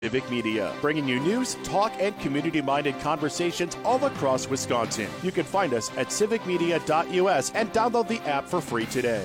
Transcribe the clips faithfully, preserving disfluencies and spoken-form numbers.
Civic Media, bringing you news, talk, and community-minded conversations all across Wisconsin. You can find us at civic media dot u s and download the app for free today.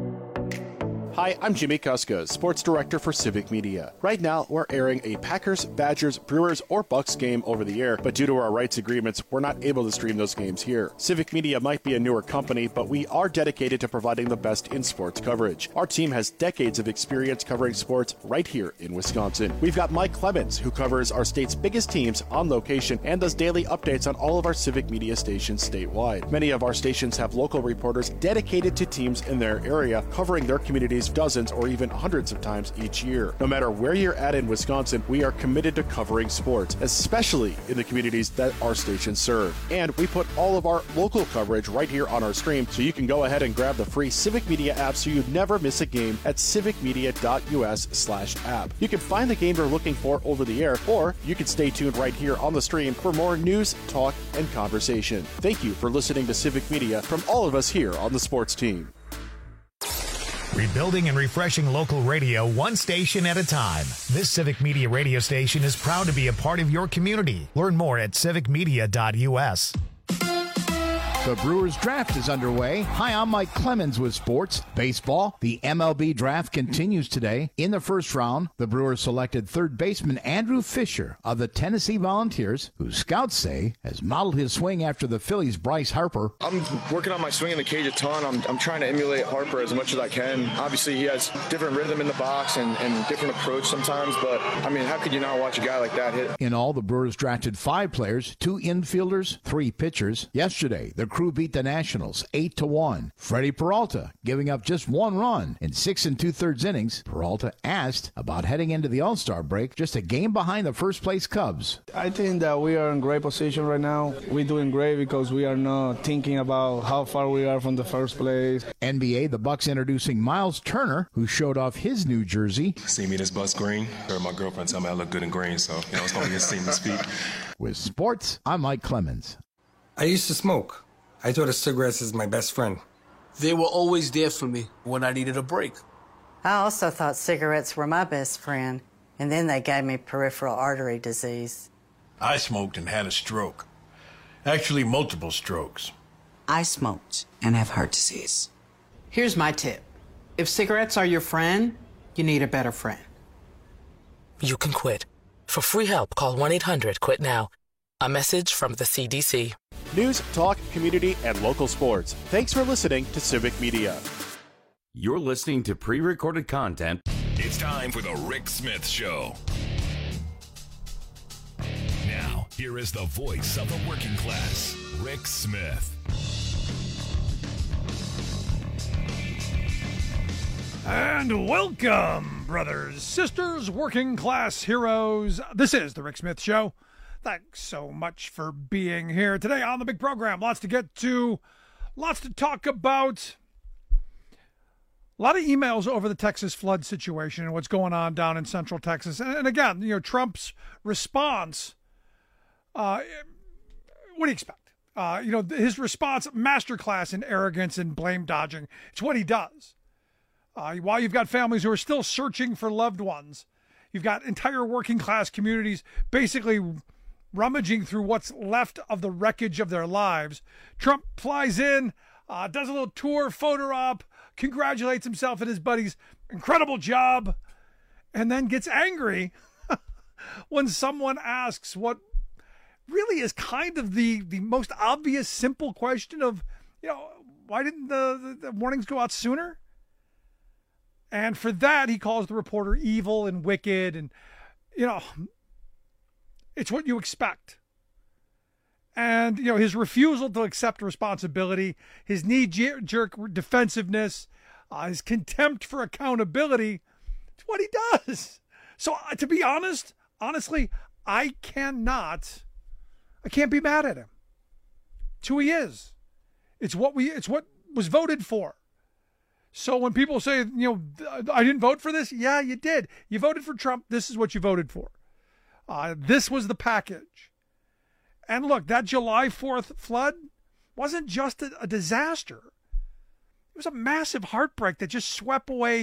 Hi, I'm Jimmy Kuska, Sports Director for Civic Media. Right now, we're airing a Packers, Badgers, Brewers, or Bucks game over the air, but due to our rights agreements, we're not able to stream those games here. Civic Media might be a newer company, but we are dedicated to providing the best in sports coverage. Our team has decades of experience covering sports right here in Wisconsin. We've got Mike Clemens, who covers our state's biggest teams on location and does daily updates on all of our Civic Media stations statewide. Many of our stations have local reporters dedicated to teams in their area, covering their communities dozens or even hundreds of times each year. No matter where you're at in Wisconsin, we are committed to covering sports, especially in the communities that our stations serve. And we put all of our local coverage right here on our stream, so you can go ahead and grab the free Civic Media app so you never miss a game at civic media dot u s slash app. You can find the game you're looking for over the air, or you can stay tuned right here on the stream for more news, talk, and conversation. Thank you for listening to Civic Media from all of us here on the sports team. Rebuilding and refreshing local radio one station at a time. This Civic Media radio station is proud to be a part of your community. Learn more at civic media dot u s. The Brewers draft is underway. Hi, I'm Mike Clemens with sports. Baseball, the M L B draft continues today. In the first round, the Brewers selected third baseman Andrew Fisher of the Tennessee Volunteers, who scouts say has modeled his swing after the Phillies' Bryce Harper. I'm working on my swing in the cage a ton. I'm, I'm trying to emulate Harper as much as I can. Obviously, he has different rhythm in the box and, and different approach sometimes, but, I mean, how could you not watch a guy like that hit? In all, the Brewers drafted five players, two infielders, three pitchers. Yesterday, the Crew beat the Nationals eight to one. Freddie Peralta giving up just one run in six and two-thirds innings. Peralta asked about heading into the All-Star break, just a game behind the first-place Cubs. I think that we are in great position right now. We're doing great because we are not thinking about how far we are from the first place. N B A, the Bucks introducing Miles Turner, who showed off his new jersey. See me this bus green? Heard my girlfriend tell me I look good in green, so you know it's going to be a seamless feat. With sports, I'm Mike Clemens. I used to smoke. I thought of cigarettes as my best friend. They were always there for me when I needed a break. I also thought cigarettes were my best friend, and then they gave me peripheral artery disease. I smoked and had a stroke. Actually, multiple strokes. I smoked and have heart disease. Here's my tip. If cigarettes are your friend, you need a better friend. You can quit. For free help, call one eight hundred quit now. A message from the C D C. News, talk, community, and local sports. Thanks for listening to Civic Media. You're listening to pre-recorded content. It's time for the Rick Smith Show. Now, here is the voice of the working class, Rick Smith. And welcome, brothers, sisters, working class heroes. This is the Rick Smith Show. Thanks so much for being here today on the big program. Lots to get to, lots to talk about. A lot of emails over the Texas flood situation and what's going on down in Central Texas. And, and again, you know, Trump's response, uh, what do you expect? Uh, you know, his response, masterclass in arrogance and blame dodging. It's what he does. Uh, while you've got families who are still searching for loved ones, you've got entire working class communities basically rummaging through what's left of the wreckage of their lives. Trump flies in, uh, does a little tour, photo op, congratulates himself and his buddies. Incredible job. And then gets angry when someone asks what really is kind of the, the most obvious, simple question of, you know, why didn't the, the, the warnings go out sooner? And for that, he calls the reporter evil and wicked. And, you know, it's what you expect. And, you know, his refusal to accept responsibility, his knee-jerk defensiveness, uh, his contempt for accountability, it's what he does. So, uh, to be honest, honestly, I cannot, I can't be mad at him. It's who he is. It's what we, it's what was voted for. So when people say, you know, I didn't vote for this, yeah, you did. You voted for Trump. This is what you voted for. Uh, this was the package. And look, that July fourth flood wasn't just a, a disaster. It was a massive heartbreak that just swept away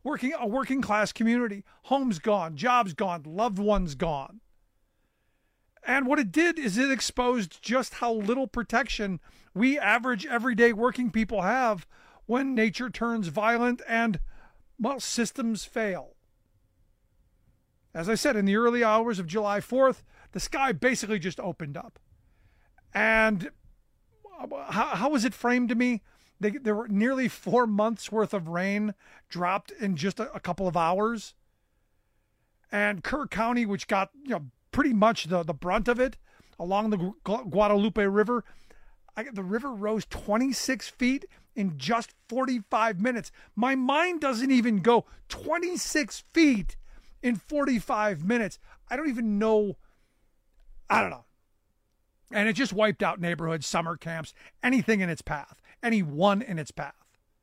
Working a working class community, homes gone, jobs gone, loved ones gone. And what it did is it exposed just how little protection we average everyday working people have when nature turns violent and, well, systems fail. As I said, in the early hours of July fourth, the sky basically just opened up. And how, how was it framed to me? They, there were nearly four months worth of rain dropped in just a, a couple of hours. And Kerr County, which got, you know, pretty much the, the brunt of it along the Gu- Guadalupe River, I, the river rose twenty-six feet in just forty-five minutes. My mind doesn't even go twenty-six feet in forty-five minutes. I don't even know. I don't know. And it just wiped out neighborhoods, summer camps, anything in its path, anyone in its path.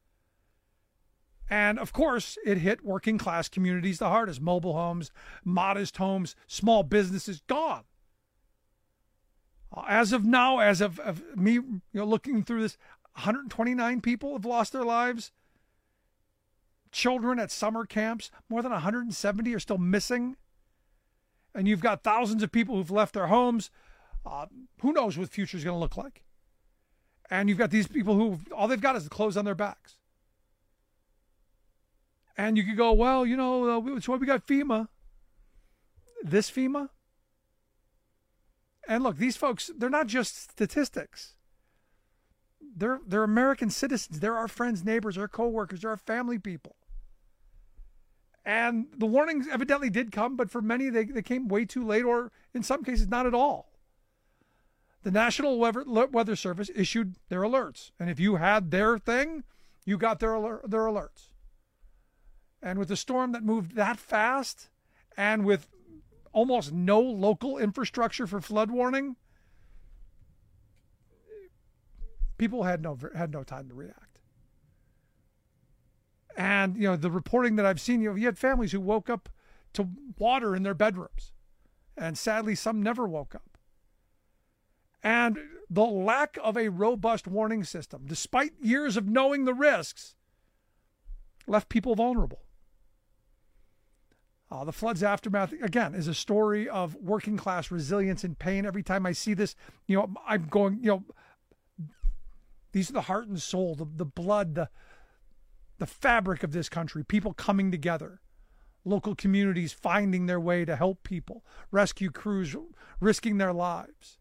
And of course, it hit working class communities the hardest. Mobile homes, modest homes, small businesses, gone. As of now, as of, of me you know, looking through this, one hundred twenty-nine people have lost their lives. Children at summer camps, more than one hundred seventy are still missing. And you've got thousands of people who've left their homes. Uh, who knows what the future is going to look like? And you've got these people who all they've got is the clothes on their backs. And you could go, well, you know, uh, it's why we got FEMA. This FEMA? And look, these folks, they're not just statistics. They're they're American citizens. They're our friends, neighbors, our coworkers, they're our family people. And the warnings evidently did come, but for many, they, they came way too late, or in some cases, not at all. The National Weather, Weather Service issued their alerts. And if you had their thing, you got their alert, their alerts. And with the storm that moved that fast, and with almost no local infrastructure for flood warning, people had no had no time to react. And you know, the reporting that I've seen, you know, you had families who woke up to water in their bedrooms, and sadly, some never woke up. And the lack of a robust warning system, despite years of knowing the risks, left people vulnerable. Uh, the flood's aftermath, again, is a story of working class resilience and pain. Every time I see this, you know, I'm going, you know, these are the heart and soul, the, the blood, the, the fabric of this country, people coming together, local communities finding their way to help people, rescue crews risking their lives.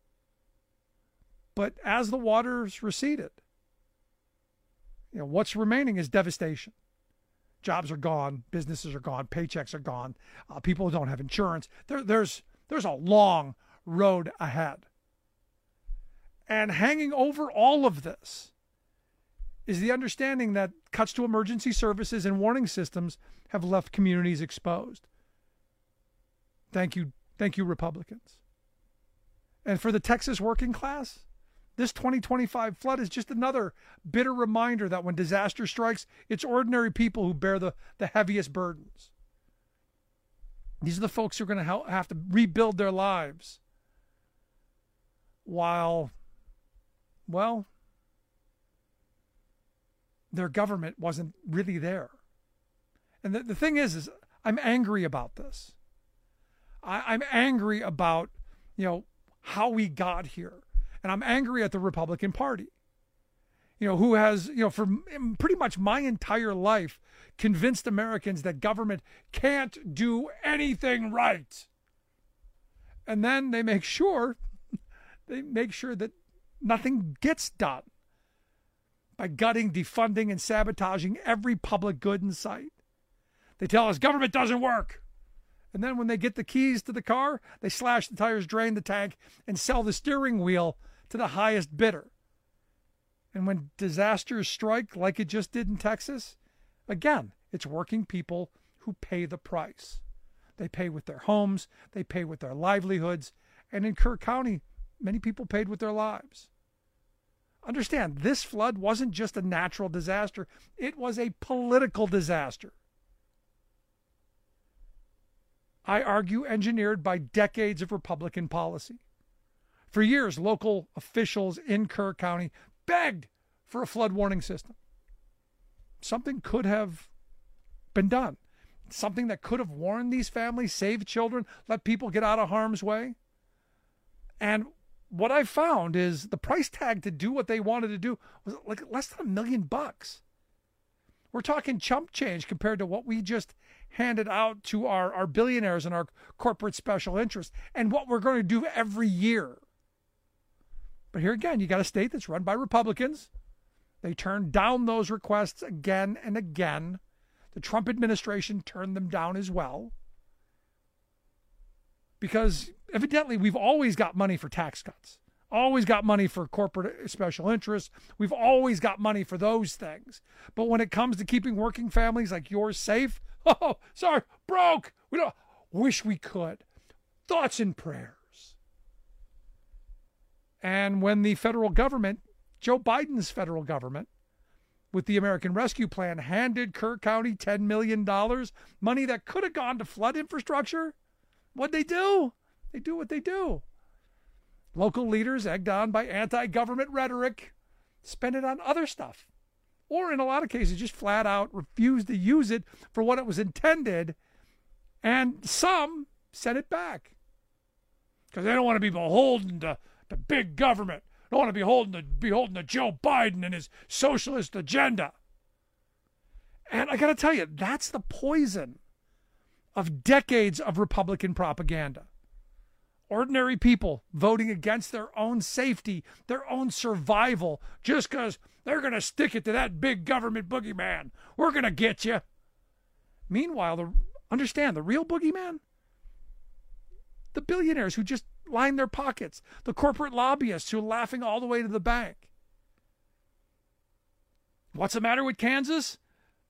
But as the waters receded, you know, what's remaining is devastation. Jobs are gone, businesses are gone, paychecks are gone, uh, people don't have insurance. There, there's there's a long road ahead. And hanging over all of this is the understanding that cuts to emergency services and warning systems have left communities exposed. Thank you, thank you, Republicans. And for the Texas working class, this twenty twenty-five flood is just another bitter reminder that when disaster strikes, it's ordinary people who bear the, the heaviest burdens. These are the folks who are going to have to rebuild their lives while, well, their government wasn't really there. And the, the thing is, is I'm angry about this. I, I'm angry about, you know, how we got here. And I'm angry at the Republican Party, you know, who has, you know, for pretty much my entire life, convinced Americans that government can't do anything right. And then they make sure, they make sure that nothing gets done by gutting, defunding, and sabotaging every public good in sight. They tell us government doesn't work. And then when they get the keys to the car, they slash the tires, drain the tank, and sell the steering wheel to the highest bidder. And when disasters strike, like it just did in Texas, again, it's working people who pay the price. They pay with their homes, they pay with their livelihoods, and in Kerr County, many people paid with their lives. Understand, this flood wasn't just a natural disaster, it was a political disaster. I argue engineered by decades of Republican policy. For years, local officials in Kerr County begged for a flood warning system. Something could have been done. Something that could have warned these families, saved children, let people get out of harm's way. And what I found is the price tag to do what they wanted to do was like less than a million bucks. We're talking chump change compared to what we just handed out to our, our billionaires and our corporate special interests and what we're going to do every year. But here again, you got a state that's run by Republicans. They turned down those requests again and again. The Trump administration turned them down as well. Because evidently we've always got money for tax cuts. Always got money for corporate special interests. We've always got money for those things. But when it comes to keeping working families like yours safe, oh, sorry, broke. We don't wish we could. Thoughts and prayers. And when the federal government, Joe Biden's federal government, with the American Rescue Plan, handed Kerr County ten million dollars, money that could have gone to flood infrastructure, what'd they do? They do what they do. Local leaders, egged on by anti-government rhetoric, spend it on other stuff. Or in a lot of cases, just flat out refuse to use it for what it was intended. And some send it back. Because they don't want to be beholden to, to big government. They don't want to be beholden to, beholden to Joe Biden and his socialist agenda. And I got to tell you, that's the poison of decades of Republican propaganda. Ordinary people voting against their own safety, their own survival, just because they're going to stick it to that big government boogeyman. We're going to get you. Meanwhile, the, understand, the real boogeyman? The billionaires who just line their pockets. The corporate lobbyists who are laughing all the way to the bank. What's the matter with Kansas?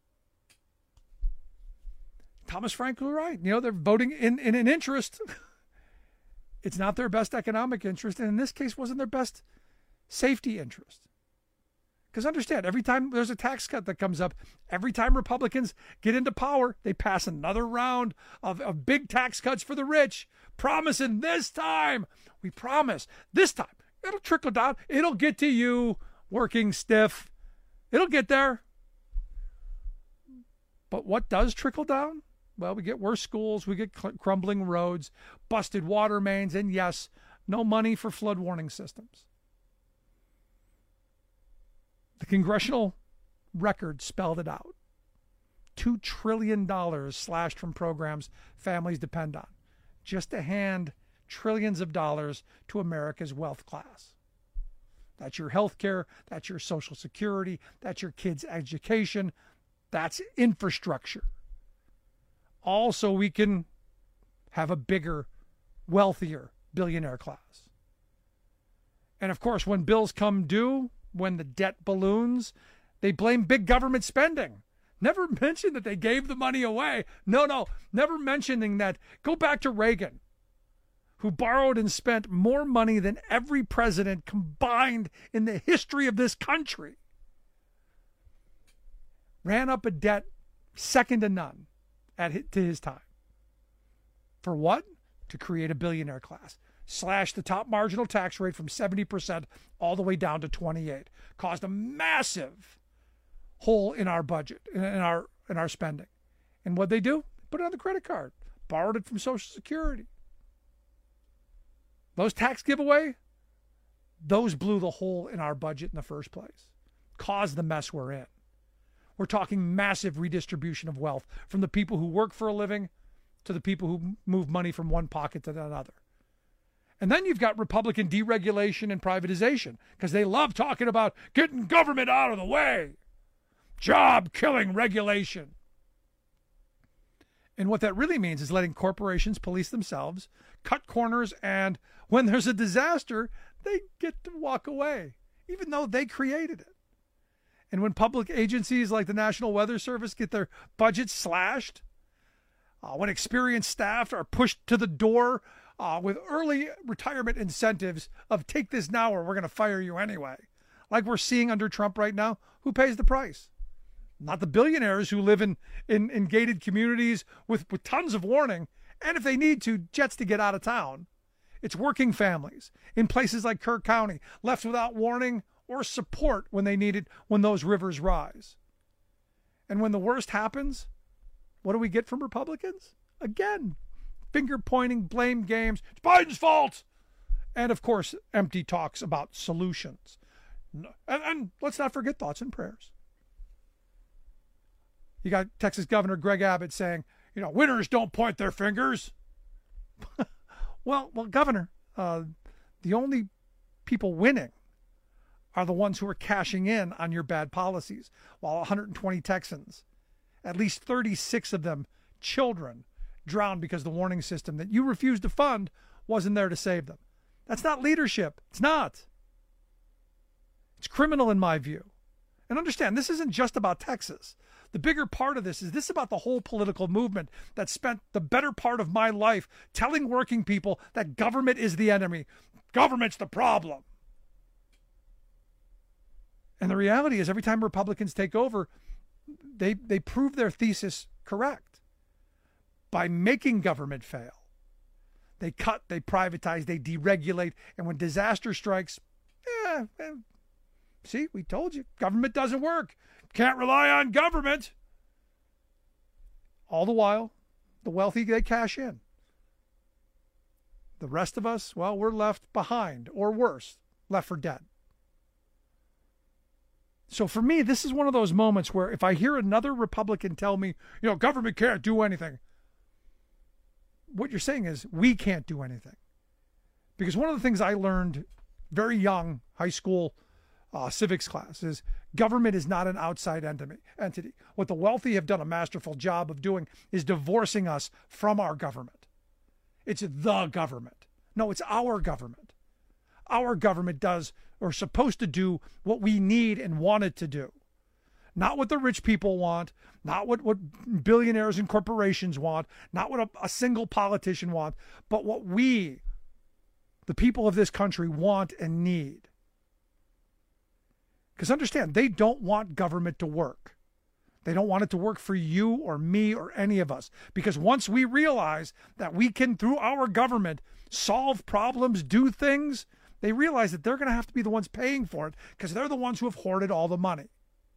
Thomas Frank was right. You know, they're voting in, in an interest. It's not their best economic interest, and in this case wasn't their best safety interest. Because understand, every time there's a tax cut that comes up, every time Republicans get into power, they pass another round of, of big tax cuts for the rich, promising this time, we promise, this time, it'll trickle down, it'll get to you, working stiff, it'll get there. But what does trickle down? Well, we get worse schools, we get cl- crumbling roads, busted water mains, and yes, no money for flood warning systems. The congressional record spelled it out. Two trillion dollars slashed from programs families depend on, just to hand trillions of dollars to America's wealth class. That's your health care, that's your Social Security, that's your kids' education, that's infrastructure. All so we can have a bigger, wealthier billionaire class. And of course, when bills come due, when the debt balloons, they blame big government spending. Never mention that they gave the money away. No, no, never mentioning that. Go back to Reagan, who borrowed and spent more money than every president combined in the history of this country. Ran up a debt second to none at his, to his time. For what? To create a billionaire class. Slashed the top marginal tax rate from seventy percent all the way down to twenty-eight. Caused a massive hole in our budget, in our in our spending. And what'd they do? Put it on the credit card. Borrowed it from Social Security. Those tax giveaway, those blew the hole in our budget in the first place. Caused the mess we're in. We're talking massive redistribution of wealth from the people who work for a living to the people who move money from one pocket to another. And then you've got Republican deregulation and privatization because they love talking about getting government out of the way. Job-killing regulation. And what that really means is letting corporations police themselves, cut corners, and when there's a disaster, they get to walk away, even though they created it. And when public agencies like the National Weather Service get their budgets slashed, uh, when experienced staff are pushed to the door uh, with early retirement incentives of take this now or we're going to fire you anyway, like we're seeing under Trump right now, who pays the price? Not the billionaires who live in, in, in gated communities with, with tons of warning, and if they need to, jets to get out of town. It's working families in places like Kerr County, left without warning or support when they need it, when those rivers rise. And when the worst happens, what do we get from Republicans? Again, finger pointing, blame games. It's Biden's fault. And of course, empty talks about solutions. And, and let's not forget thoughts and prayers. You got Texas Governor Greg Abbott saying, you know, winners don't point their fingers. well, well, Governor, uh, the only people winning are the ones who are cashing in on your bad policies, while one hundred twenty Texans, at least thirty-six of them children, drowned because the warning system that you refused to fund wasn't there to save them. That's not leadership. It's not. It's criminal in my view. And understand, this isn't just about Texas. The bigger part of this is this is about the whole political movement that spent the better part of my life telling working people that government is the enemy. Government's the problem. And the reality is every time Republicans take over, they they prove their thesis correct by making government fail. They cut, they privatize, they deregulate, and when disaster strikes, eh, eh, see, we told you, government doesn't work. Can't rely on government. All the while, the wealthy, they cash in. The rest of us, well, we're left behind, or worse, left for dead. So for me, this is one of those moments where if I hear another Republican tell me, you know, government can't do anything, what you're saying is we can't do anything. Because one of the things I learned very young, high school uh, civics class, is government is not an outside entity. What the wealthy have done a masterful job of doing is divorcing us from our government. It's the government. No, it's our government. Our government does, or is supposed to do, what we need and want it to do. Not what the rich people want, not what, what billionaires and corporations want, not what a, a single politician wants, but what we, the people of this country, want and need. Because understand, they don't want government to work. They don't want it to work for you or me or any of us. Because once we realize that we can, through our government, solve problems, do things, they realize that they're going to have to be the ones paying for it because they're the ones who have hoarded all the money.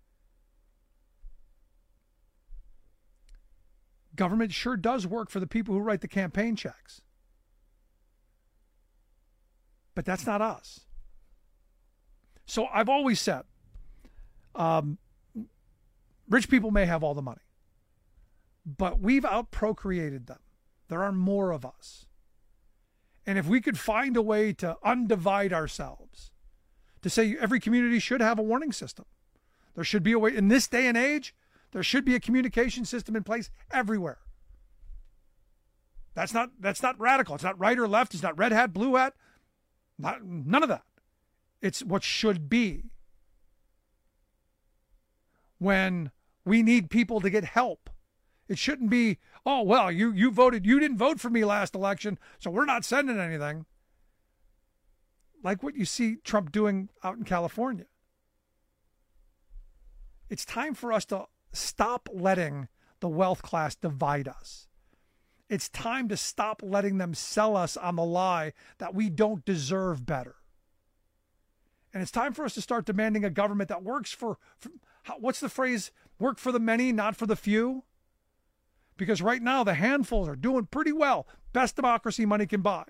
Government sure does work for the people who write the campaign checks. But that's not us. So I've always said, um, rich people may have all the money, but we've out-procreated them. There are more of us. And if we could find a way to undivide ourselves, to say every community should have a warning system. There should be a way, in this day and age, there should be a communication system in place everywhere. That's not that's not radical. It's not right or left. It's not red hat, blue hat. Not, none of that. It's what should be. When we need people to get help, it shouldn't be, oh, well, you, you voted, you didn't vote for me last election, so we're not sending anything. Like what you see Trump doing out in California. It's time for us to stop letting the wealth class divide us. It's time to stop letting them sell us on the lie that we don't deserve better. And it's time for us to start demanding a government that works for, for what's the phrase? Work for the many, not for the few. Because right now the handfuls are doing pretty well. Best democracy money can buy.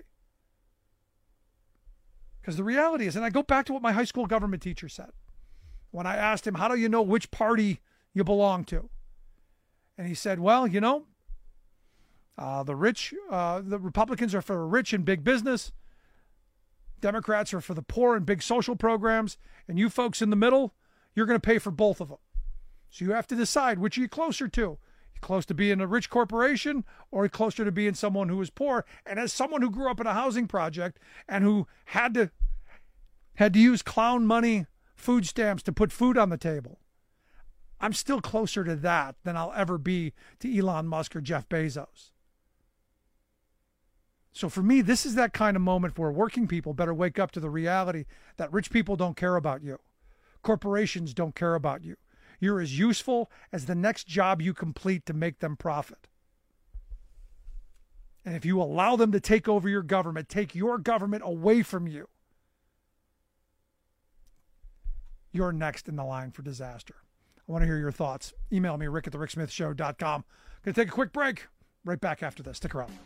Because the reality is, and I go back to what my high school government teacher said when I asked him, how do you know which party you belong to? And he said, well, you know, uh, the rich, uh, the Republicans are for rich and big business. Democrats are for the poor and big social programs. And you folks in the middle, you're going to pay for both of them. So you have to decide which are you closer to. You close to being a rich corporation or closer to being someone who is poor. And as someone who grew up in a housing project and who had to had to use clown money food stamps to put food on the table, I'm still closer to that than I'll ever be to Elon Musk or Jeff Bezos. So for me, this is that kind of moment where working people better wake up to the reality that rich people don't care about you. Corporations don't care about you. You're as useful as the next job you complete to make them profit. And if you allow them to take over your government, take your government away from you, you're next in the line for disaster. I want to hear your thoughts. Email me, rick at the rick smith show dot com. Going to take a quick break. Right back after this. Stick around.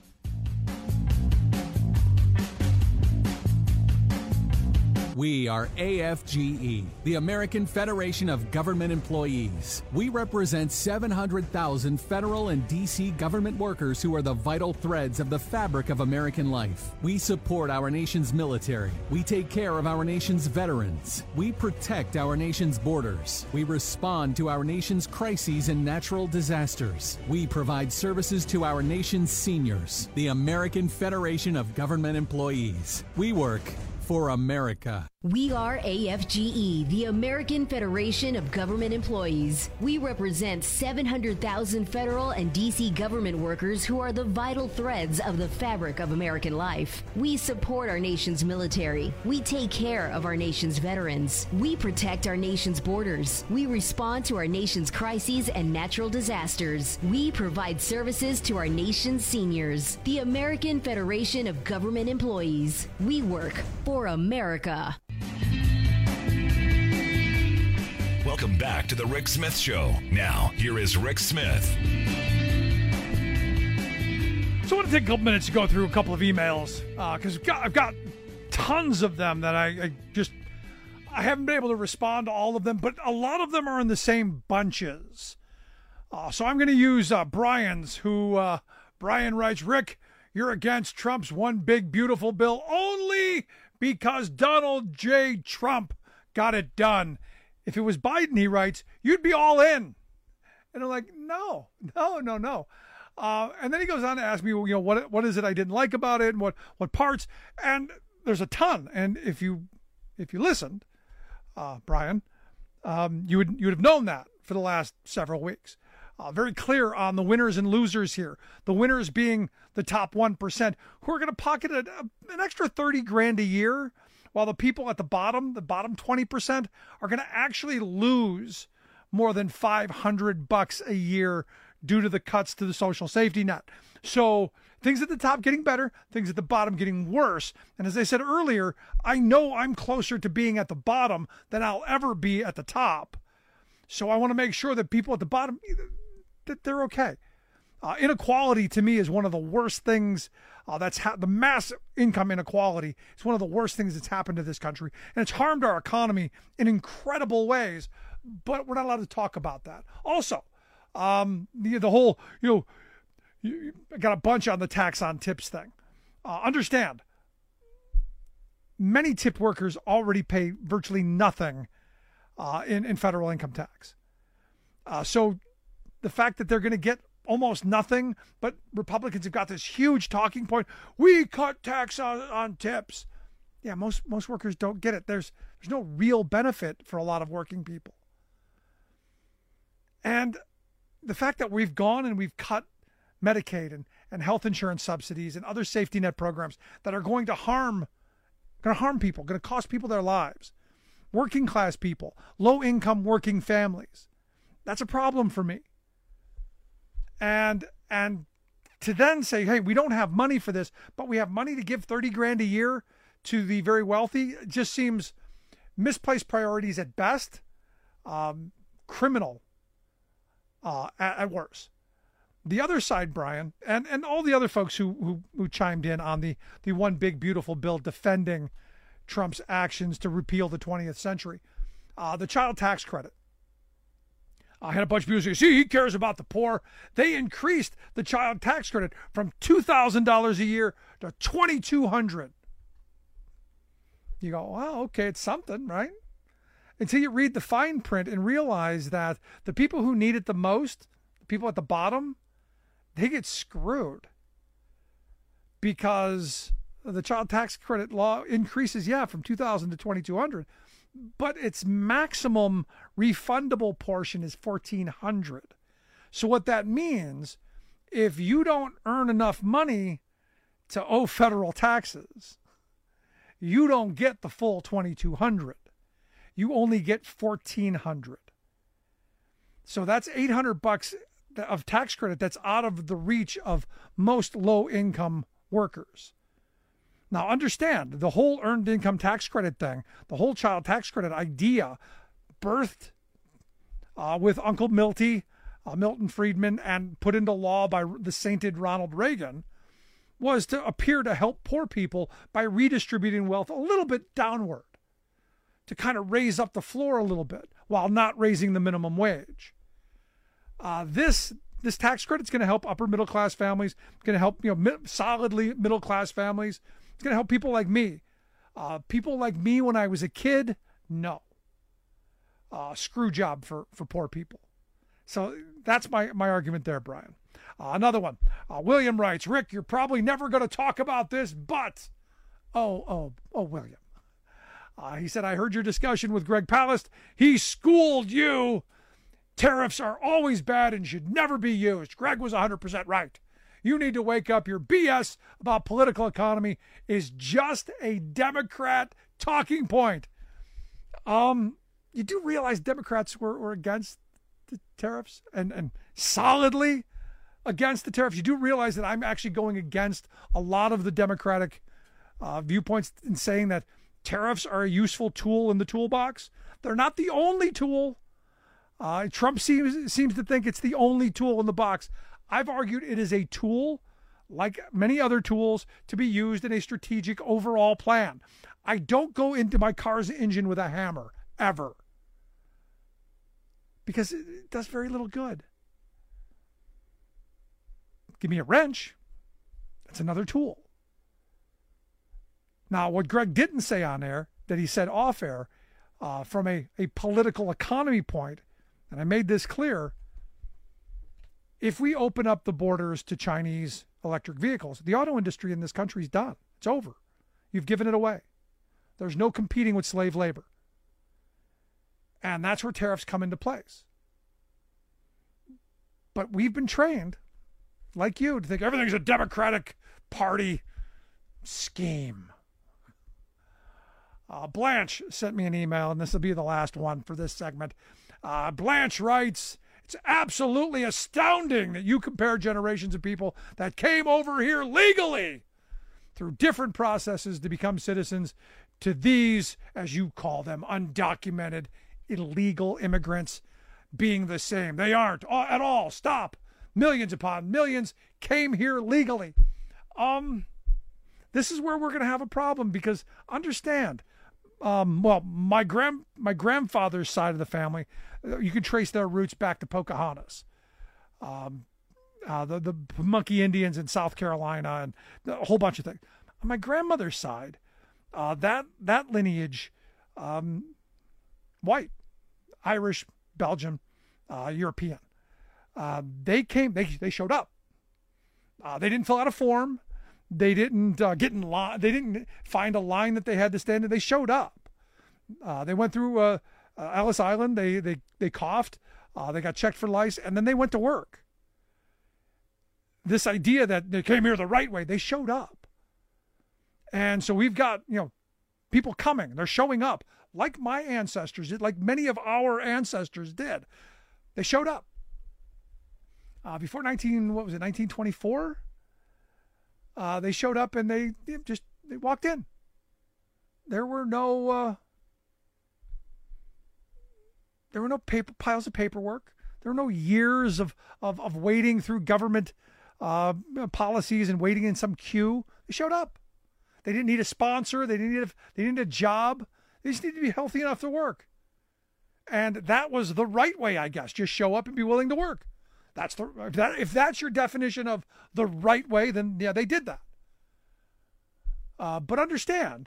We are A F G E, the American Federation of Government Employees. We represent seven hundred thousand federal and D C government workers who are the vital threads of the fabric of American life. We support our nation's military. We take care of our nation's veterans. We protect our nation's borders. We respond to our nation's crises and natural disasters. We provide services to our nation's seniors. The American Federation of Government Employees. We work for America. We are A F G E, the American Federation of Government Employees. We represent seven hundred thousand federal and D C government workers who are the vital threads of the fabric of American life. We support our nation's military. We take care of our nation's veterans. We protect our nation's borders. We respond to our nation's crises and natural disasters. We provide services to our nation's seniors. The American Federation of Government Employees. We work for America. Welcome back to the Rick Smith Show. Now, here is Rick Smith. So I want to take a couple minutes to go through a couple of emails because uh, I've, got, I've got tons of them that I, I just I haven't been able to respond to all of them, but a lot of them are in the same bunches. Uh, so I'm going to use uh, Brian's, who uh, Brian writes, Rick, you're against Trump's one big beautiful bill only because Donald J. Trump got it done. If it was Biden, he writes, you'd be all in. And I'm like, no, no, no, no. Uh, and then he goes on to ask me, well, you know, what what is it I didn't like about it, and what what parts? And there's a ton. And if you if you listened, uh, Brian, um, you would you would have known that for the last several weeks. Uh, very clear on the winners and losers here. The winners being the top one percent, who are going to pocket a, a, an extra thirty grand a year, while the people at the bottom, the bottom twenty percent, are going to actually lose more than five hundred bucks a year due to the cuts to the social safety net. So things at the top getting better, things at the bottom getting worse. And as I said earlier, I know I'm closer to being at the bottom than I'll ever be at the top. So I want to make sure that people at the bottom, that they're okay. Uh, inequality to me is one of the worst things uh, that's ha- the mass income inequality is one of the worst things that's happened to this country. And it's harmed our economy in incredible ways, but we're not allowed to talk about that. Also, um, the, the whole, you know, you, I got a bunch on the tax on tips thing. Uh, understand, many tip workers already pay virtually nothing uh, in, in federal income tax. Uh, so the fact that they're going to get almost nothing, but Republicans have got this huge talking point. We cut tax on, on tips. Yeah, most most workers don't get it. There's there's no real benefit for a lot of working people. And the fact that we've gone and we've cut Medicaid and, and health insurance subsidies and other safety net programs that are going to harm going to harm people, going to cost people their lives. Working class people, low income working families. That's a problem for me. And and to then say, hey, we don't have money for this, but we have money to give thirty grand a year to the very wealthy, it just seems misplaced priorities at best, um, criminal uh, at, at worst. The other side, Brian, and, and all the other folks who, who who chimed in on the, the one big beautiful bill defending Trump's actions to repeal the twentieth century, uh, the child tax credit. I had a bunch of people say, see, he cares about the poor. They increased the child tax credit from two thousand dollars a year to twenty-two hundred dollars. You go, well, okay, it's something, right? Until you read the fine print and realize that the people who need it the most, the people at the bottom, they get screwed. Because the child tax credit law increases, yeah, from two thousand dollars to twenty-two hundred dollars. But its maximum refundable portion is fourteen hundred dollars. So what that means, if you don't earn enough money to owe federal taxes, you don't get the full twenty-two hundred dollars. You only get fourteen hundred dollars. So that's eight hundred bucks of tax credit that's out of the reach of most low-income workers. Now, understand, the whole earned income tax credit thing, the whole child tax credit idea, birthed uh, with Uncle Milty uh, Milton Friedman and put into law by the sainted Ronald Reagan was to appear to help poor people by redistributing wealth a little bit downward, to kind of raise up the floor a little bit while not raising the minimum wage. Uh, this this tax credit is going to help upper middle class families. It's going to help, you know, mi- solidly middle class families. It's going to help people like me. Uh, people like me when I was a kid, no. Uh, screw job for, for poor people. So that's my, my argument there, Brian. Uh, another one. Uh, William writes, Rick, you're probably never going to talk about this, but... Oh, oh, oh, William. Uh, he said, I heard your discussion with Greg Palast. He schooled you. Tariffs are always bad and should never be used. Greg was one hundred percent right. You need to wake up. Your B S about political economy is just a Democrat talking point. Um, you do realize Democrats were, were against the tariffs and, and solidly against the tariffs. You do realize that I'm actually going against a lot of the Democratic uh, viewpoints in saying that tariffs are a useful tool in the toolbox. They're not the only tool. Uh, Trump seems seems to think it's the only tool in the box. I've argued it is a tool, like many other tools, to be used in a strategic overall plan. I don't go into my car's engine with a hammer, ever. Because it does very little good. Give me a wrench. That's another tool. Now, what Greg didn't say on air, that he said off air, uh, from a, a political economy point, and I made this clear, if we open up the borders to Chinese electric vehicles, the auto industry in this country is done. It's over. You've given it away. There's no competing with slave labor. And that's where tariffs come into place. But we've been trained, like you, to think everything's a Democratic Party scheme. Uh, Blanche sent me an email, and this will be the last one for this segment. Uh, Blanche writes, it's absolutely astounding that you compare generations of people that came over here legally through different processes to become citizens to these, as you call them, undocumented, illegal immigrants being the same. They aren't at all. Stop. Millions upon millions came here legally. Um, this is where we're going to have a problem because understand, um, well, my grand my grandfather's side of the family, you can trace their roots back to Pocahontas, um, uh, the the Pamunkey Indians in South Carolina, and a whole bunch of things. On my grandmother's side, uh, that that lineage, um, white, Irish, Belgian, uh, European. Uh, they came. They they showed up. Uh, they didn't fill out a form. They didn't uh, get in line. They didn't find a line that they had to stand in. They showed up. Uh, they went through uh, uh, Ellis Island. They they they coughed. Uh, they got checked for lice, and then they went to work. This idea that they came here the right way, they showed up. And so we've got, you know, people coming. They're showing up like my ancestors did, like many of our ancestors did. They showed up. Uh, before nineteen, what was it, nineteen twenty-four? Uh, they showed up and they, they just they walked in. There were no uh, there were no paper piles of paperwork. There were no years of of, of waiting through government uh, policies and waiting in some queue. They showed up. They didn't need a sponsor. They didn't need a, they didn't need a job. They just needed to be healthy enough to work. And that was the right way, I guess. Just show up and be willing to work. That's the if, that, if that's your definition of the right way, then yeah, they did that. Uh, but understand,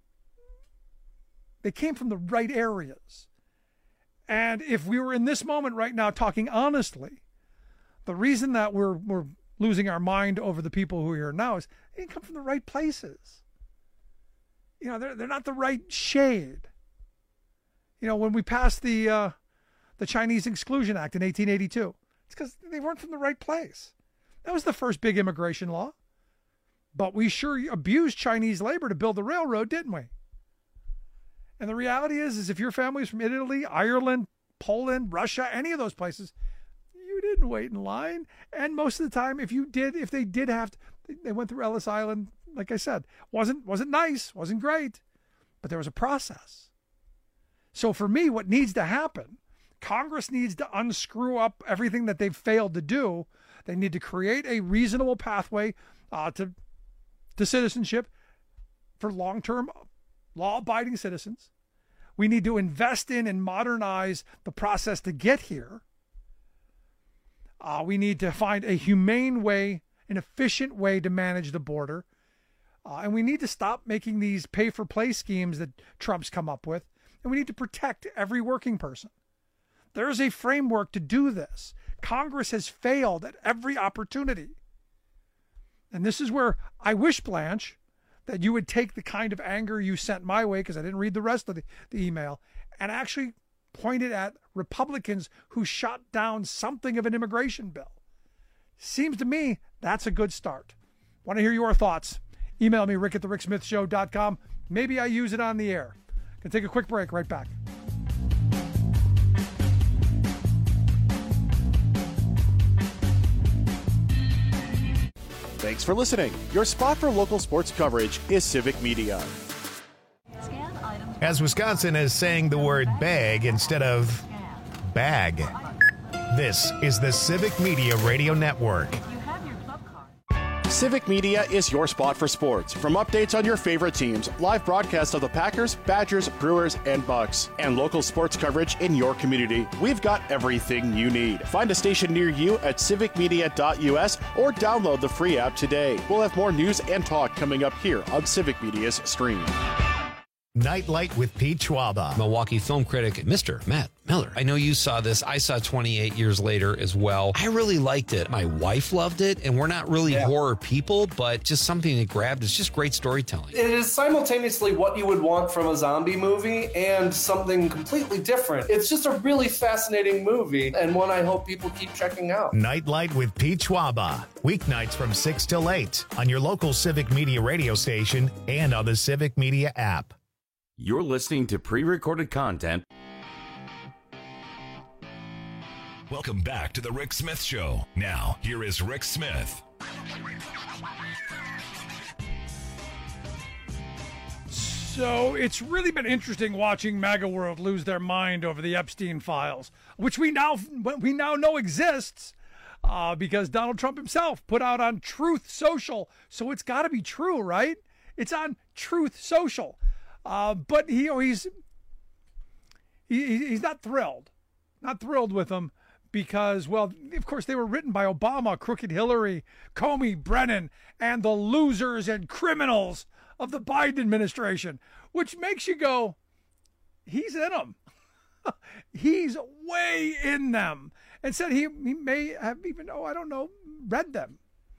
they came from the right areas. And if we were in this moment right now talking honestly, the reason that we're we're losing our mind over the people who are here now is they didn't come from the right places. You know, they're they're not the right shade. You know, when we passed the uh, the Chinese Exclusion Act in eighteen eighty-two. It's because they weren't from the right place. That was the first big immigration law. But we sure abused Chinese labor to build the railroad, didn't we? And the reality is, is if your family's from Italy, Ireland, Poland, Russia, any of those places, you didn't wait in line. And most of the time, if you did, if they did have to, they went through Ellis Island, like I said, wasn't wasn't nice, wasn't great, but there was a process. So for me, what needs to happen, Congress needs to unscrew up everything that they've failed to do. They need to create a reasonable pathway uh, to, to citizenship for long-term law-abiding citizens. We need to invest in and modernize the process to get here. Uh, we need to find a humane way, an efficient way to manage the border. Uh, and we need to stop making these pay-for-play schemes that Trump's come up with. And we need to protect every working person. There is a framework to do this. Congress has failed at every opportunity. And this is where I wish, Blanche, that you would take the kind of anger you sent my way, because I didn't read the rest of the, the email, and actually point it at Republicans who shot down something of an immigration bill. Seems to me that's a good start. Want to hear your thoughts? Email me, rick at the rick smith show dot com. Maybe I use it on the air. Gonna take a quick break, right back. Thanks for listening. Your spot for local sports coverage is Civic Media. As Wisconsin is saying the word bag instead of bag. This is the Civic Media Radio Network. Civic Media is your spot for sports. From updates on your favorite teams, live broadcasts of the Packers, Badgers, Brewers, and Bucks, and local sports coverage in your community, we've got everything you need. Find a station near you at civic media dot u s or download the free app today. We'll have more news and talk coming up here on Civic Media's stream. Nightlight with Pete Schwaba. Milwaukee film critic, Mister Matt Miller. I know you saw this. I saw twenty-eight years later as well. I really liked it. My wife loved it, and we're not really yeah. horror people, but just something that grabbed. It's just great storytelling. It is simultaneously what you would want from a zombie movie and something completely different. It's just a really fascinating movie, and one I hope people keep checking out. Nightlight with Pete Schwaba. Weeknights from six till eight on your local Civic Media radio station and on the Civic Media app. You're listening to pre-recorded content. Welcome back to the Rick Smith Show. Now, here is Rick Smith. So it's really been interesting watching MAGA World lose their mind over the Epstein files, which we now we now know exists uh, because Donald Trump himself put out on Truth Social. So it's got to be true, right? It's on Truth Social. Uh, but he, you know, he's he, he's not thrilled, not thrilled with them because, well, of course, they were written by Obama, crooked Hillary, Comey, Brennan, and the losers and criminals of the Biden administration, which makes you go, he's in them. He's way in them. And said he, he may have even, oh, I don't know, read them.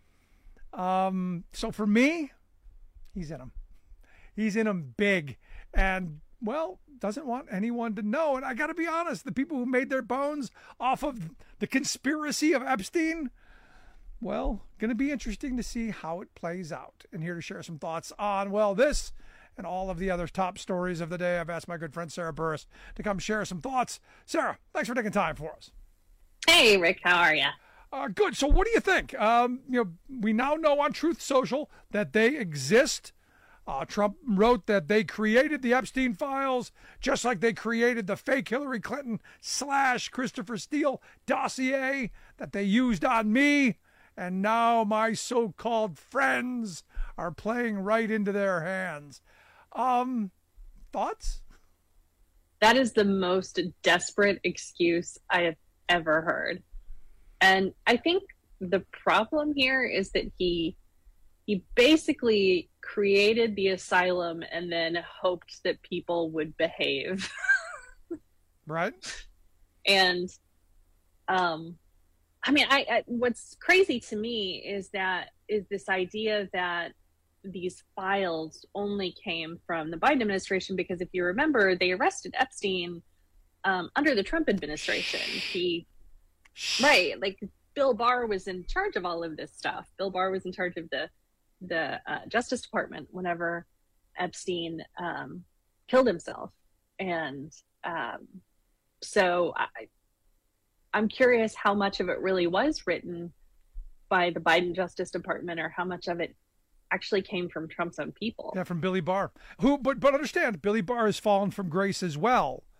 Um, so for me, he's in them. He's in them big and, well, doesn't want anyone to know. And I got to be honest, the people who made their bones off of the conspiracy of Epstein, well, going to be interesting to see how it plays out. And here to share some thoughts on, well, this and all of the other top stories of the day, I've asked my good friend Sarah Burris to come share some thoughts. Sarah, thanks for taking time for us. Hey, Rick, how are you? Uh, good. So what do you think? Um, you know, we now know on Truth Social that they exist. Uh, Trump wrote that they created the Epstein files just like they created the fake Hillary Clinton slash Christopher Steele dossier that they used on me. And now my so-called friends are playing right into their hands. Um, thoughts? That is the most desperate excuse I have ever heard. And I think the problem here is that he he basically created the asylum and then hoped that people would behave. Right. And, um, I mean, I, I, what's crazy to me is that, is this idea that these files only came from the Biden administration, because if you remember, they arrested Epstein, um, under the Trump administration. He, right. Like Bill Barr was in charge of all of this stuff. Bill Barr was in charge of the, the uh, Justice Department whenever Epstein um, killed himself. And um, so I, I'm curious how much of it really was written by the Biden Justice Department, or how much of it actually came from Trump's own people. Yeah, from Billy Barr. Who, but but understand, Billy Barr has fallen from grace as well.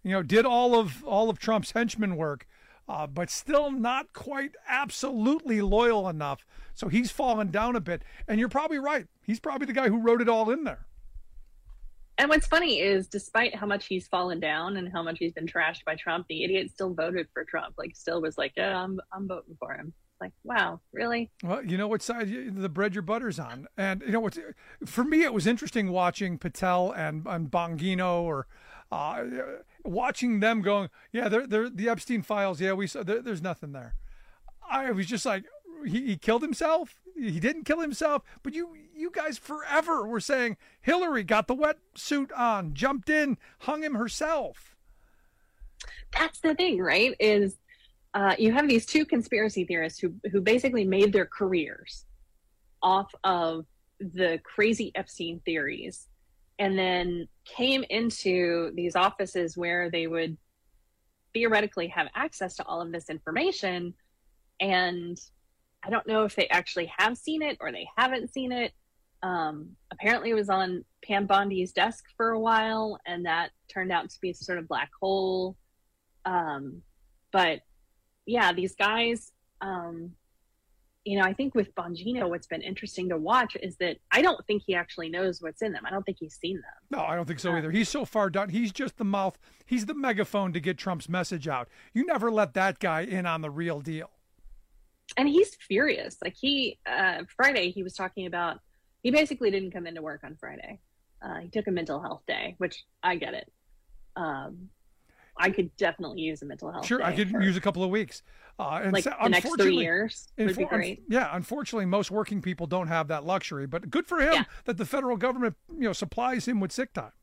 you know, did all of all of Trump's henchmen work, uh, but still not quite absolutely loyal enough. So he's fallen down a bit. And you're probably right. He's probably the guy who wrote it all in there. And what's funny is, despite how much he's fallen down and how much he's been trashed by Trump, the idiot still voted for Trump. Like, still was like, yeah, I'm I'm voting for him. Like, wow, really? Well, you know what side you, the bread your butter's on. And, you know, what's, for me, it was interesting watching Patel and, and Bongino, or uh, watching them going, yeah, they're, they're, the Epstein files, yeah, we saw, there, there's nothing there. I was just like, he, he killed himself? He didn't kill himself, but you you guys forever were saying Hillary got the wetsuit on, jumped in, hung him herself. That's the thing, right? Is uh, you have these two conspiracy theorists who who basically made their careers off of the crazy Epstein theories, and then came into these offices where they would theoretically have access to all of this information, and I don't know if they actually have seen it or they haven't seen it. Um, apparently it was on Pam Bondi's desk for a while, and that turned out to be a sort of black hole. Um, but yeah, these guys, um, you know, I think with Bongino, what's been interesting to watch is that I don't think he actually knows what's in them. I don't think he's seen them. No, I don't think so either. He's so far done. He's just the mouth. He's the megaphone to get Trump's message out. You never let that guy in on the real deal. And he's furious. Like he, uh, Friday, he was talking about, he basically didn't come into work on Friday. Uh, he took a mental health day, which I get it. Um, I could definitely use a mental health sure, day. I could for, use a couple of weeks. Uh, and like so, the next three years would infor- be great. Yeah, unfortunately, most working people don't have that luxury. But good for him yeah. that the federal government, you know, supplies him with sick time.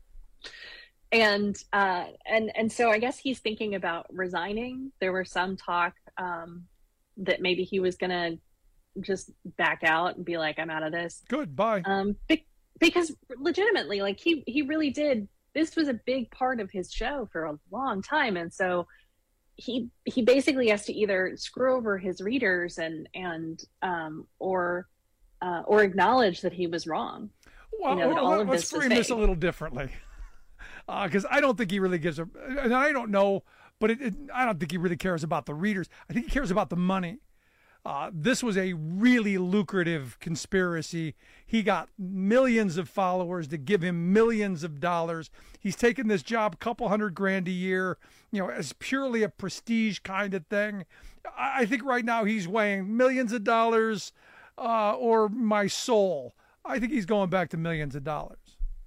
And uh, and and so I guess he's thinking about resigning. There were some talk um, that maybe he was going to just back out and be like, I'm out of this. Good, bye. Um, be- because legitimately, like he, he really did. This was a big part of his show for a long time. And so he, he basically has to either screw over his readers and, and, um, or, uh, or acknowledge that he was wrong. Well, you know, well, all let's of this frame this a little differently. Uh, cause I don't think he really gives a, and I don't know, but it, it, I don't think he really cares about the readers. I think he cares about the money. Uh, this was a really lucrative conspiracy. He got millions of followers to give him millions of dollars. He's taken this job, a couple hundred grand a year, you know, as purely a prestige kind of thing. I, I think right now he's weighing millions of dollars uh, or my soul. I think he's going back to millions of dollars.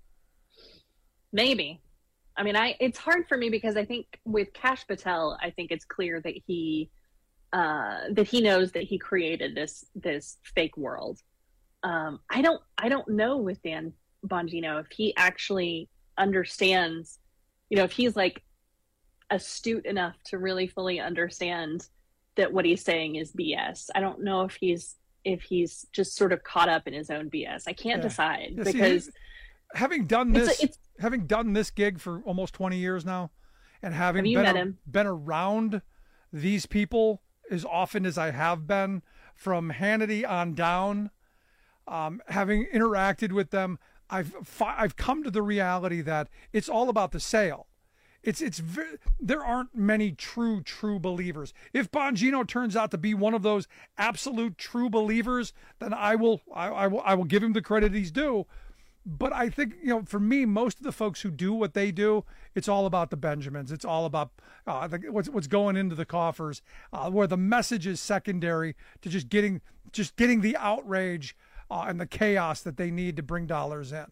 Maybe. I mean, I it's hard for me because I think with Kash Patel, I think it's clear that he uh, that he knows that he created this this fake world. Um, I don't I don't know with Dan Bongino if he actually understands, you know, if he's like astute enough to really fully understand that what he's saying is B S. I don't know if he's if he's just sort of caught up in his own B S. I can't yeah. decide yeah, because see, having done this it's, it's, having done this gig for almost twenty years now, and having have you been, met a, him? been around these people as often as I have been, from Hannity on down, um, having interacted with them, I've I've come to the reality that it's all about the sale. It's it's very, there aren't many true true believers. If Bongino turns out to be one of those absolute true believers, then I will I, I will I will give him the credit he's due. But I think, you know, for me, most of the folks who do what they do, it's all about the Benjamins. It's all about uh, the, what's what's going into the coffers, uh, where the message is secondary to just getting just getting the outrage uh, and the chaos that they need to bring dollars in.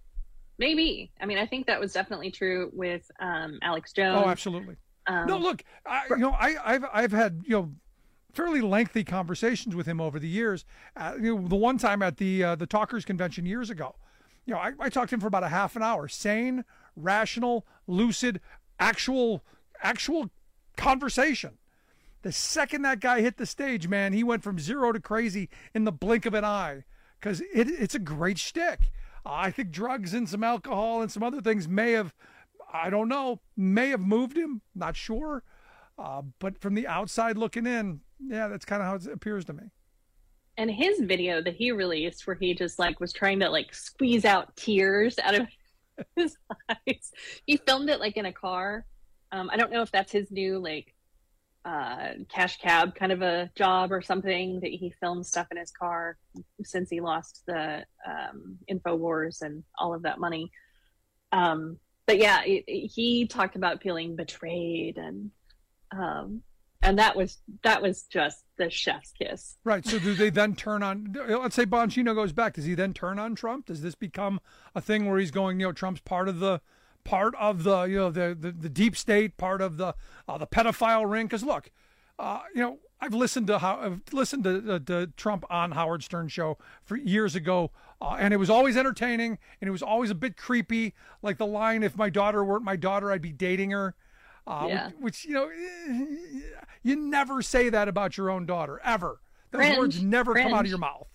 Maybe. I mean, I think that was definitely true with um, Alex Jones. Oh, absolutely. Um, no, look, I, you know, I, I've I've had you know fairly lengthy conversations with him over the years. Uh, you know, the one time at the uh, the Talkers Convention years ago. You know, I, I talked to him for about a half an hour. Sane, rational, lucid, actual, actual conversation. The second that guy hit the stage, man, he went from zero to crazy in the blink of an eye, because it, it's a great shtick. Uh, I think drugs and some alcohol and some other things may have, I don't know, may have moved him. Not sure. Uh, but from the outside looking in, yeah, that's kind of how it appears to me. And his video that he released where he just like was trying to like squeeze out tears out of his eyes. He filmed it like in a car Um, I don't know if that's his new like uh, cash cab kind of a job or something, that he films stuff in his car since he lost the um, InfoWars and all of that money. Um, but yeah, it, it, he talked about feeling betrayed, and um, and that was that was just the chef's kiss. Right. So do they then turn on? Let's say Bongino goes back. Does he then turn on Trump? Does this become a thing where he's going, you know, Trump's part of the part of the you know the the, the deep state, part of the uh, the pedophile ring? Because look, uh, you know, I've listened to how I've listened to, uh, to Trump on Howard Stern show for years ago, uh, and it was always entertaining, and it was always a bit creepy, like the line, "If my daughter weren't my daughter, I'd be dating her." Uh, yeah. which, which, you know, you never say that about your own daughter, ever. Those Cringe. words never Cringe. come out of your mouth.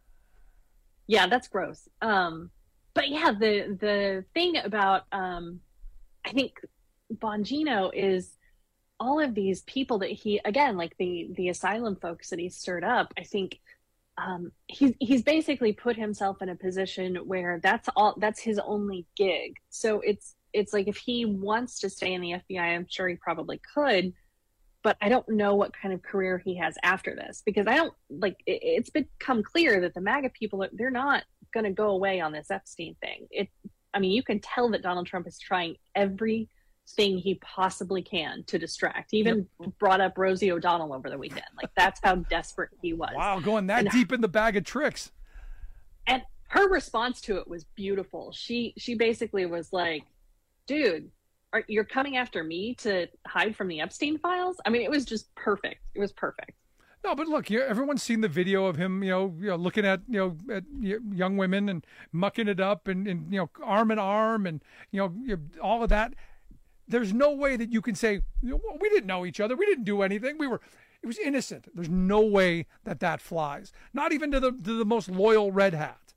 Yeah, that's gross. Um, but yeah, the the thing about um, I think Bongino is all of these people that he, again, like the the asylum folks that he stirred up. I think um, he's he's basically put himself in a position where that's all that's his only gig. So it's it's like if he wants to stay in the F B I, I'm sure he probably could. But I don't know what kind of career he has after this, because I don't like it, it's become clear that the MAGA people, they're not going to go away on this Epstein thing. It, I mean, you can tell that Donald Trump is trying everything he possibly can to distract. He even yep. brought up Rosie O'Donnell over the weekend. Like, that's how desperate he was. Wow, going that and, deep in the bag of tricks. And her response to it was beautiful. She she basically was like, dude, Are, you're coming after me to hide from the Epstein files? I mean, it was just perfect. It was perfect. No, but look, you, everyone's seen the video of him, you know, you know, looking at, you know, at young women and mucking it up and, and, you know, arm in arm and, you know, you know, all of that. There's no way that you can say, well, we didn't know each other. We didn't do anything. We were, it was innocent. There's no way that that flies. Not even to the, to the most loyal red hat.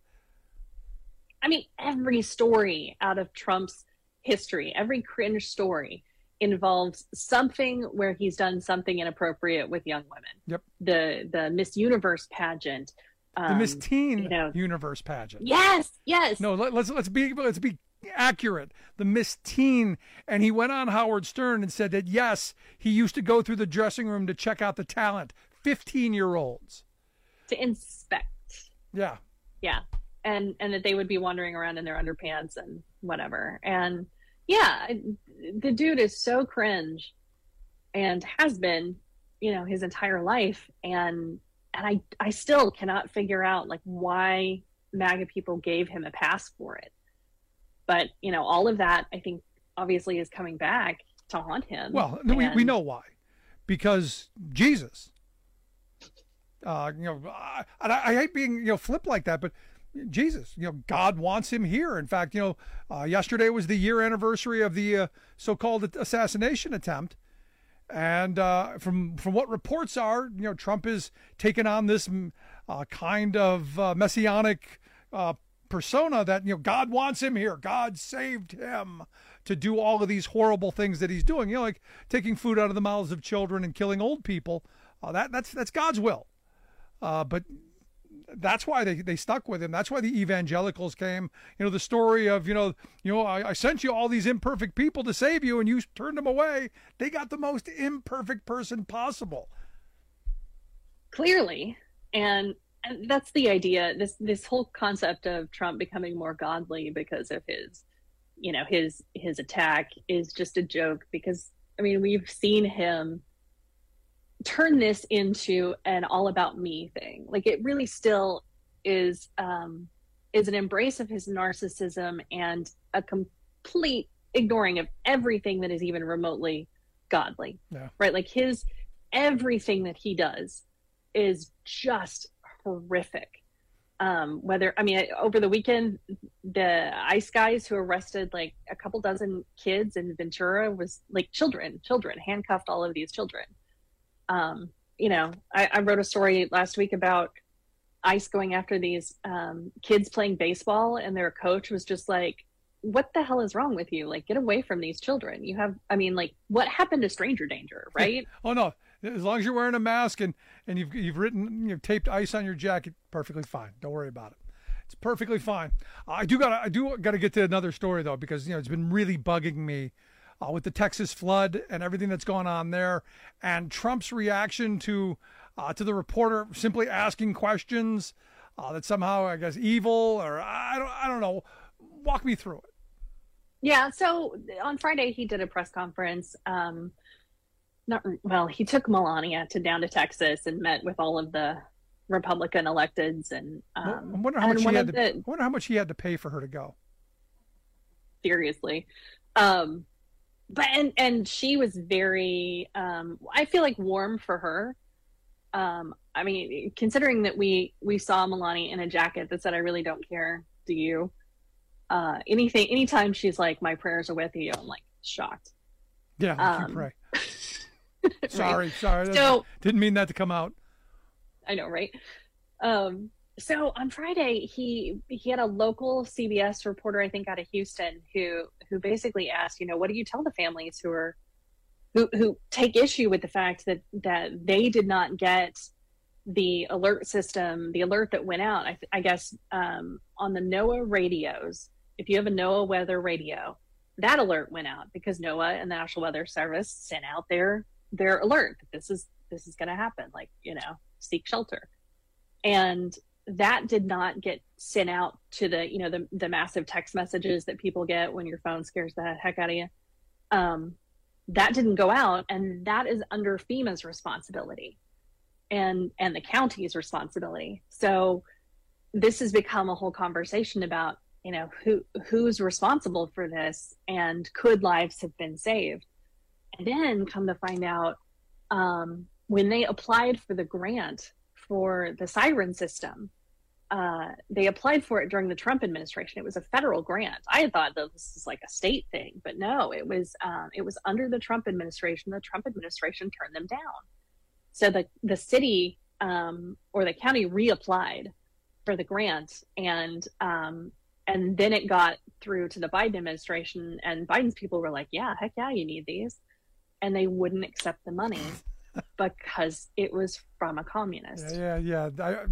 I mean, every story out of Trump's history, every cringe story involves something where he's done something inappropriate with young women. Yep. The the Miss Universe pageant, um, the Miss Teen you know, Universe pageant. Yes, yes. No, let, let's let's be let's be accurate. The Miss Teen, and he went on Howard Stern and said that yes, he used to go through the dressing room to check out the talent. Fifteen-year-olds to inspect. Yeah. Yeah, and and that they would be wandering around in their underpants and whatever. And yeah, the dude is so cringe and has been, you know, his entire life. And and I I still cannot figure out like why MAGA people gave him a pass for it. But, you know, all of that, I think, obviously is coming back to haunt him. Well, and... we, we know why. Because Jesus. Uh, you know, I, I hate being, you know, flip like that, but Jesus, you know, God wants him here. In fact, you know, uh, yesterday was the year anniversary of the uh, so-called assassination attempt. And uh, from from what reports are, you know, Trump is taking on this uh, kind of uh, messianic uh, persona that, you know, God wants him here. God saved him to do all of these horrible things that he's doing. You know, like taking food out of the mouths of children and killing old people. Uh, that that's that's God's will. Uh, but that's why they, they stuck with him. That's why the evangelicals came. You know, the story of, you know, you know, I, I sent you all these imperfect people to save you and you turned them away. They got the most imperfect person possible. Clearly. And, and that's the idea. This, this whole concept of Trump becoming more godly because of his, you know, his, his attack is just a joke because, I mean, we've seen him turn this into an all about me thing. Like it really still is um is an embrace of his narcissism and a complete ignoring of everything that is even remotely godly. Yeah. Right? Like his everything that he does is just horrific. Um whether I mean over the weekend the ICE guys who arrested like a couple dozen kids in Ventura was like children children handcuffed all of these children. Um, you know, I, I wrote a story last week about ICE going after these um, kids playing baseball, and their coach was just like, what the hell is wrong with you? Like, get away from these children. You have, I mean, like, what happened to stranger danger, right? Oh, no. As long as you're wearing a mask and, and you've, you've written, you've taped ICE on your jacket, perfectly fine. Don't worry about it. It's perfectly fine. I do got I do got to get to another story, though, because, you know, it's been really bugging me uh, with the Texas flood and everything that's going on there, and Trump's reaction to uh, to the reporter simply asking questions uh, that somehow, I guess, evil or I don't I don't know. Walk me through it. Yeah. So on Friday he did a press conference. Um, not well. He took Melania to down to Texas and met with all of the Republican electeds, and um, I wonder how much he had to. the, I wonder how much he had to pay for her to go. Seriously, um, but and and she was very. Um, I feel like warm for her. Um, I mean, considering that we we saw Melania in a jacket that said, "I really don't care, do you?" Uh, anything, anytime she's like, "My prayers are with you," I'm like shocked. Yeah, um, you pray. sorry, right? sorry. So didn't mean that to come out. I know, right? Um, so on Friday, he he had a local C B S reporter, I think, out of Houston, who who basically asked, you know, what do you tell the families who are who who take issue with the fact that that they did not get the alert system, the alert that went out? I, I guess um, on the NOAA radios, if you have a NOAA weather radio, that alert went out because NOAA and the National Weather Service sent out their their alert that this is this is going to happen, like, you know, seek shelter. And that did not get sent out to the, you know, the, the massive text messages that people get when your phone scares the heck out of you. Um, that didn't go out, and that is under FEMA's responsibility and, and the county's responsibility. So this has become a whole conversation about, you know, who, who's responsible for this, and could lives have been saved? And then come to find out, um, when they applied for the grant for the siren system, uh, they applied for it during the Trump administration. It was a federal grant. I had thought that this was like a state thing, but no, it was um, it was under the Trump administration. The Trump administration turned them down. So the the city um, or the county reapplied for the grant, and um, and then it got through to the Biden administration, and Biden's people were like, yeah, heck yeah, you need these. And they wouldn't accept the money because it was from a communist. Yeah, yeah. yeah. I,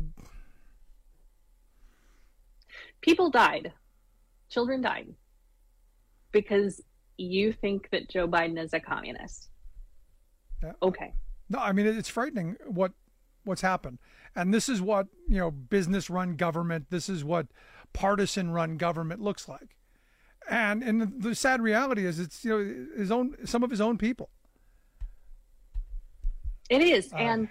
People died. Children died because you think that Joe Biden is a communist. Yeah. Okay. No, I mean, it's frightening what what's happened. And this is what, you know, business-run government, this is what partisan-run government looks like. And and the, the sad reality is it's, you know, his own some of his own people. It is. Uh, and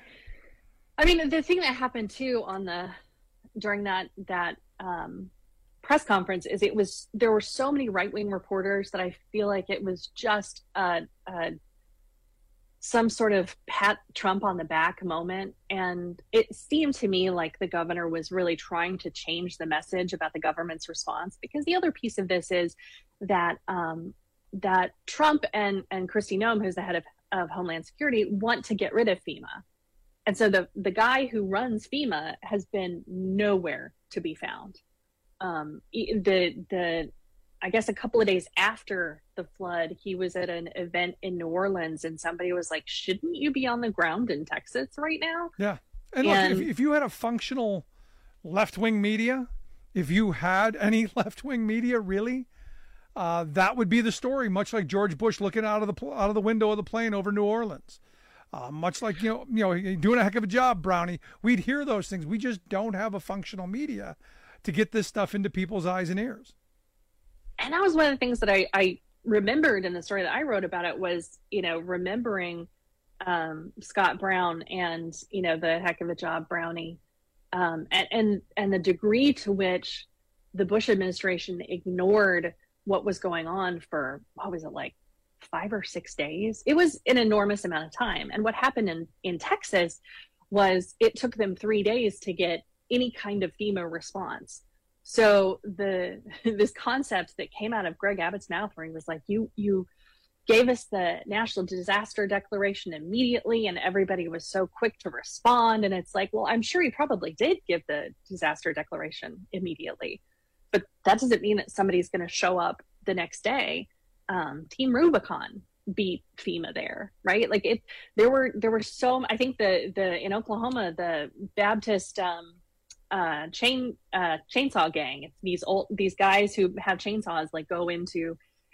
I mean, the thing that happened too on the during that that um, press conference is it was there were so many right-wing reporters that I feel like it was just a, a some sort of pat Trump on the back moment. And it seemed to me like the governor was really trying to change the message about the government's response, because the other piece of this is that um, that Trump and and Kristi Noem, who's the head of of Homeland Security, want to get rid of FEMA. And so the, the guy who runs FEMA has been nowhere to be found. Um, the, the, I guess a couple of days after the flood, he was at an event in New Orleans, and somebody was like, shouldn't you be on the ground in Texas right now? Yeah. And, and look, if, if you had a functional left-wing media, if you had any left-wing media, really, Uh, that would be the story, much like George Bush looking out of the out of the window of the plane over New Orleans. Uh, much like, you know, you know, you're doing a heck of a job, Brownie. We'd hear those things. We just don't have a functional media to get this stuff into people's eyes and ears. And that was one of the things that I, I remembered in the story that I wrote about it was, you know, remembering um, Scott Brown and, you know, the heck of a job, Brownie, um, and, and and the degree to which the Bush administration ignored what was going on for, what was it, like five or six days? It was an enormous amount of time. And what happened in, in Texas was it took them three days to get any kind of FEMA response. So the this concept that came out of Greg Abbott's mouth, where he was like, you you gave us the national disaster declaration immediately, and everybody was so quick to respond. And it's like, well, I'm sure he probably did give the disaster declaration immediately, but that doesn't mean that somebody's going to show up the next day. Um, Team Rubicon beat FEMA there, right? Like it, there were, there were so, I think the, the, in Oklahoma, the Baptist um, uh, chain, uh, chainsaw gang, it's these old, these guys who have chainsaws, like go into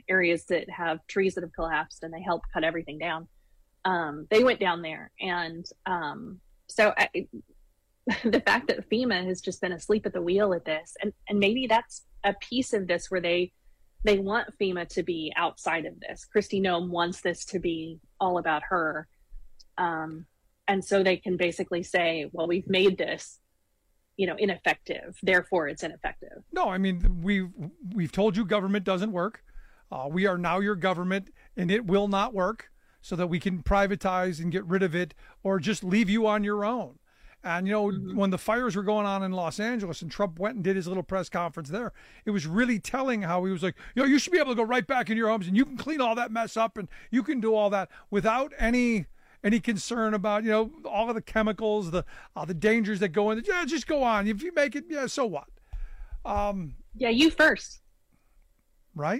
areas that have trees that have collapsed, and they help cut everything down. Um, they went down there. And um, so I, the fact that FEMA has just been asleep at the wheel at this, and, and maybe that's a piece of this where they they want FEMA to be outside of this. Kristi Noem wants this to be all about her. Um, and so they can basically say, well, we've made this, you know, ineffective, therefore it's ineffective. No, I mean, we've, we've told you government doesn't work. Uh, we are now your government, and it will not work, so that we can privatize and get rid of it or just leave you on your own. And, you know, mm-hmm. when the fires were going on in Los Angeles and Trump went and did his little press conference there, it was really telling how he was like, you know, you should be able to go right back in your homes and you can clean all that mess up and you can do all that without any any concern about, you know, all of the chemicals, the uh, the dangers that go in. Yeah, just go on. If you make it, yeah, so what? Um, yeah, you first. Right?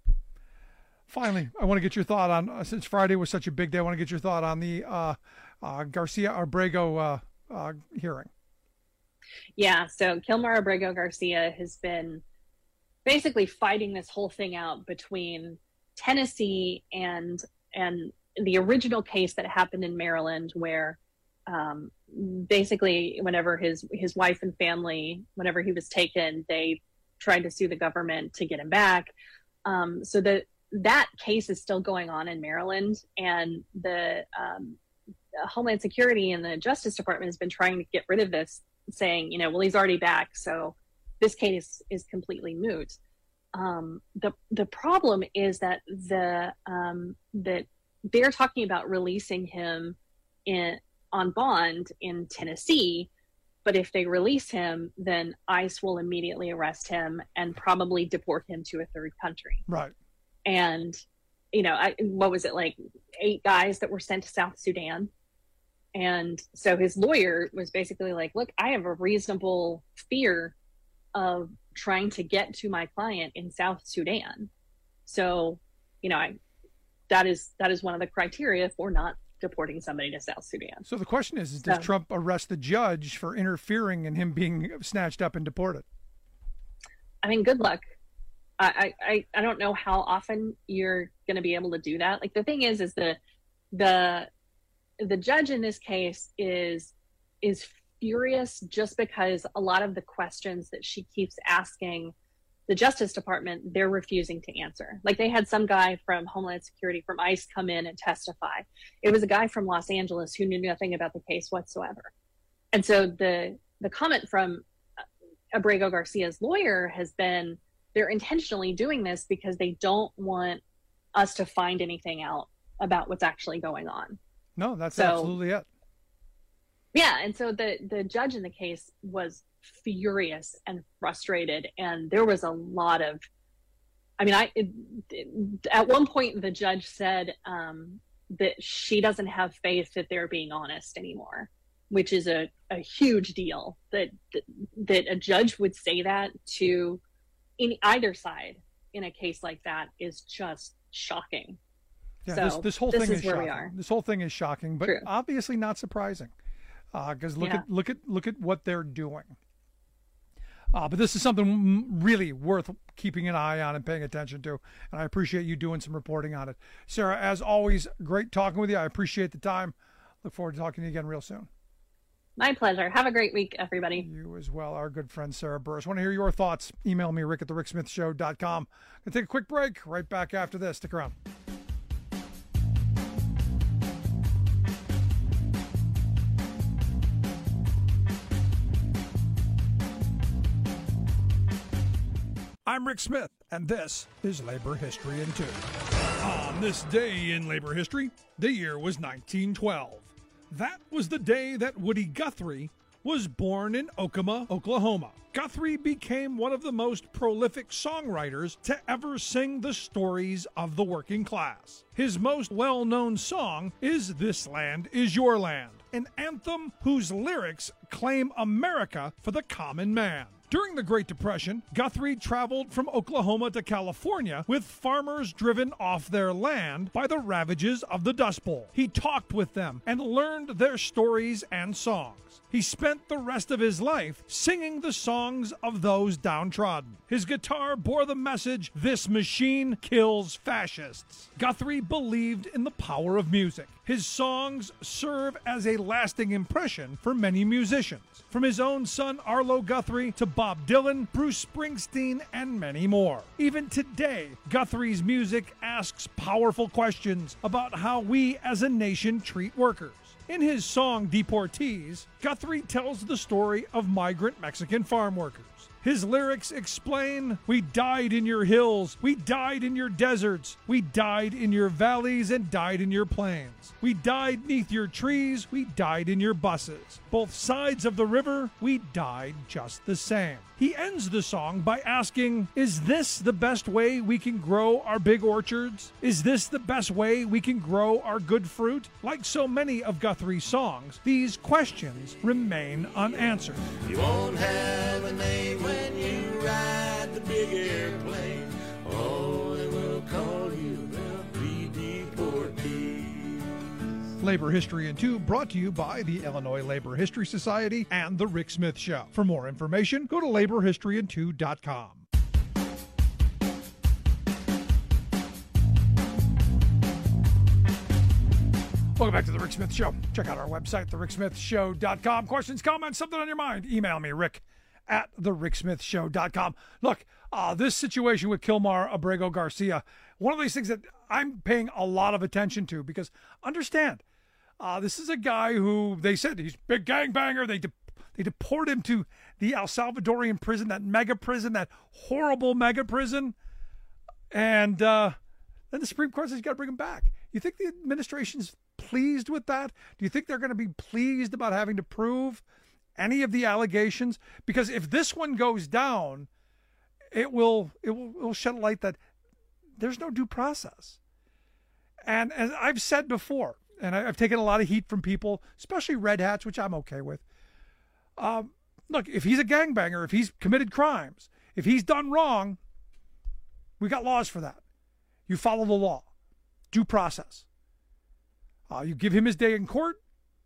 Finally, I want to get your thought on, uh, since Friday was such a big day, I want to get your thought on the uh, uh, Garcia Abrego uh, uh, hearing. Yeah, so Kilmer Abrego Garcia has been basically fighting this whole thing out between Tennessee and and the original case that happened in Maryland, where um, basically whenever his his wife and family, whenever he was taken, they tried to sue the government to get him back. Um, so that that case is still going on in Maryland, and the um, Homeland Security and the Justice Department has been trying to get rid of this, saying, you know, well, he's already back, so this case is completely moot. Um, the the problem is that the um, that they're talking about releasing him in on bond in Tennessee, but if they release him, then ICE will immediately arrest him and probably deport him to a third country. Right. And, you know, I, what was it, like eight guys that were sent to South Sudan? And so his lawyer was basically like, look, I have a reasonable fear of trying to get to my client in South Sudan. So, you know, I, that is that is one of the criteria for not deporting somebody to South Sudan. So the question is, is does so, Trump arrest the judge for interfering in him being snatched up and deported? I mean, good luck. I, I, I don't know how often you're going to be able to do that. Like, the thing is, is the, the, the judge in this case is, is furious just because a lot of the questions that she keeps asking the Justice Department, they're refusing to answer. Like, they had some guy from Homeland Security, from ICE, come in and testify. It was a guy from Los Angeles who knew nothing about the case whatsoever. And so the, the comment from Abrego Garcia's lawyer has been, they're intentionally doing this because they don't want us to find anything out about what's actually going on. No, that's so, absolutely it. Yeah, and so the the judge in the case was furious and frustrated, and there was a lot of, I mean, I it, it, at one point the judge said um, that she doesn't have faith that they're being honest anymore, which is a, a huge deal. That, that that a judge would say that to in either side in a case like that is just shocking. Yeah, so this, this whole this thing is, is where shocking. we are. This whole thing is shocking, but True. obviously not surprising. Because uh, look Yeah. at look at look at what they're doing. Uh, but this is something really worth keeping an eye on and paying attention to, and I appreciate you doing some reporting on it, Sarah. As always, great talking with you. I appreciate the time. Look forward to talking to you again real soon. My pleasure. Have a great week, everybody. You as well, our good friend Sarah Burris. Want to hear your thoughts? Email me, rick at the rick smith show dot com. Gonna take a quick break. Right back after this. Stick around. I'm Rick Smith, and this is Labor History in Two. On this day in labor history, the year was nineteen twelve. That was the day that Woody Guthrie was born in Okima, Oklahoma. Guthrie became one of the most prolific songwriters to ever sing the stories of the working class. His most well-known song is This Land Is Your Land, an anthem whose lyrics claim America for the common man. During the Great Depression, Guthrie traveled from Oklahoma to California with farmers driven off their land by the ravages of the Dust Bowl. He talked with them and learned their stories and songs. He spent the rest of his life singing the songs of those downtrodden. His guitar bore the message, "This machine kills fascists." Guthrie believed in the power of music. His songs serve as a lasting impression for many musicians, from his own son Arlo Guthrie to Bob Dylan, Bruce Springsteen, and many more. Even today, Guthrie's music asks powerful questions about how we as a nation treat workers. In his song Deportees, Guthrie tells the story of migrant Mexican farm workers. His lyrics explain, "We died in your hills, we died in your deserts, we died in your valleys and died in your plains. We died neath your trees, we died in your buses. Both sides of the river, we died just the same." He ends the song by asking, is this the best way we can grow our big orchards? Is this the best way we can grow our good fruit? Like so many of Guthrie's songs, these questions remain unanswered. You won't have a name when you ride the big airplane. Oh, they will call you the pre-deportees. Labor History in Two, brought to you by the Illinois Labor History Society and The Rick Smith Show. For more information, go to labor history in two dot com. Welcome back to The Rick Smith Show. Check out our website, the rick smith show dot com. Questions, comments, something on your mind, email me, rick at the rick smith show dot com. Look, uh, this situation with Kilmar Abrego Garcia, one of these things that I'm paying a lot of attention to, because understand, uh, this is a guy who they said he's a big gangbanger. They de- they deport him to the El Salvadorian prison, that mega prison, that horrible mega prison. And uh, then the Supreme Court says you got to bring him back. You think the administration's pleased with that? Do you think they're going to be pleased about having to prove any of the allegations? Because if this one goes down, it will it will, it will shed a light that there's no due process. And as I've said before, and I've taken a lot of heat from people, especially red hats, which I'm okay with. Um, look, if he's a gangbanger, if he's committed crimes, if he's done wrong, we got laws for that. You follow the law. Due process. Uh, you give him his day in court,